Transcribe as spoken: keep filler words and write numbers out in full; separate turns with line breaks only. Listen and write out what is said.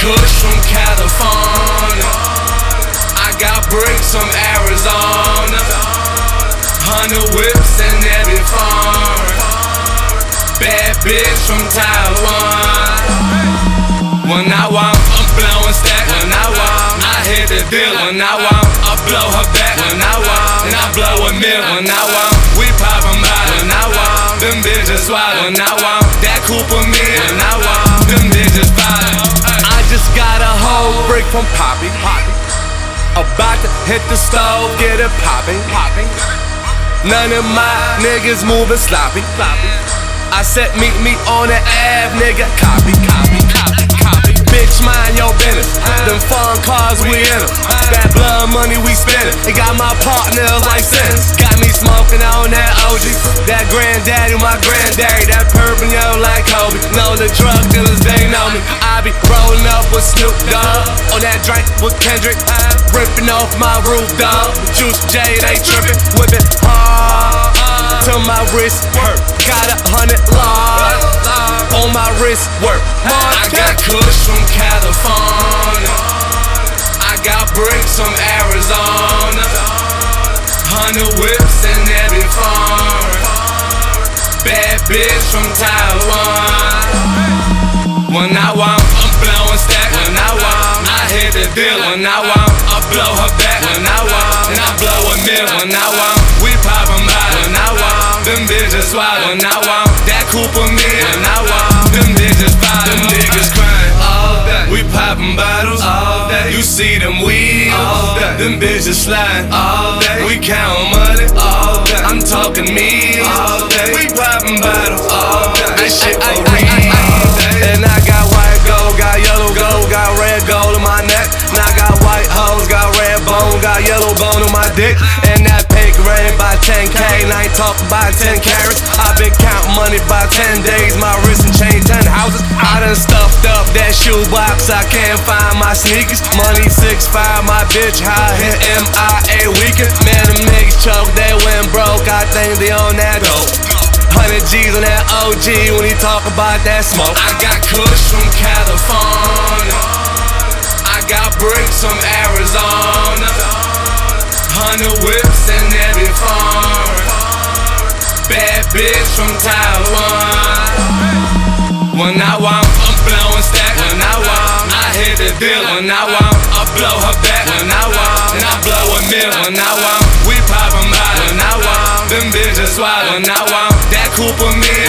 kush from California. I got bricks from Arizona. Hundred whips in every foreign. Bad bitch from Taiwan. When I want, I'm blowing stack. When I want, I hit the deal. When I want, I blow her back. When I want, and I blow a mill. When I want, we poppin' by. When I want, them bitches wild. When I want, that Cooper me. When I want, them bitches fire. I just got a whole brick from Poppy. About to hit the stove, get it poppin'. None of my niggas moving sloppy. I said meet me on the Ave, nigga. Copy, copy, copy, copy. Bitch, mind your business. Them foreign cars, we in them. That blood money we spendin'. It got my partners like sentence. Got me smoking on that O G. That granddaddy, my granddaddy. That purple yo like Kobe. Know the drug dealers, they know me. I be rollin' up with Snoop Dogg. On that drink with Kendrick. Rippin' off my roof, dog. Juice J, they trippin'. Whip it hard till my wrist hurt. Got a hundred large on my wrist work. I got kush from California. I got bricks from Arizona. Hundred whips in every foreign. Bad bitch from Taiwan. When I want, I'm blowing stack. When I want, I hit the deal. When I want, I blow her back. When I want, and I blow a mill. When I want, we poppin' by. When I want, them bitches wild. When I want, that Cooper me. When I want, them bitches fire. Them niggas crying all day. We poppin' bottles all day. You see them weeds all day. Them bitches sliding all day. We countin' money all day. I'm talking meals all day. We poppin' bottles all day. This shit for real. And I got white gold, got yellow gold, got red gold in my neck. Now I got white hoes, got red bone, got yellow bone in my dick. And that pig red by ten K, and I ain't talking about ten carats. I been counting money by ten days, my wrist and chain ten houses. I done stuffed up that shoebox, I can't find my sneakers. Money six five, my bitch high, hit M I A weekend. Man, them niggas choke, they went broke, I think they on that dope. Hundred G's on that O G when he talk about that smoke. I got kush from California. I got bricks from Arizona. Hundred whips in every foreign. Bad bitch from Taiwan. When I want, I'm blowing stack. When I want, I hit the deal. When I want, I blow her back. When I want, and I blow a mill. When I want, we poppin' by. When I want, them bitches wild. When I want, that Cooper me.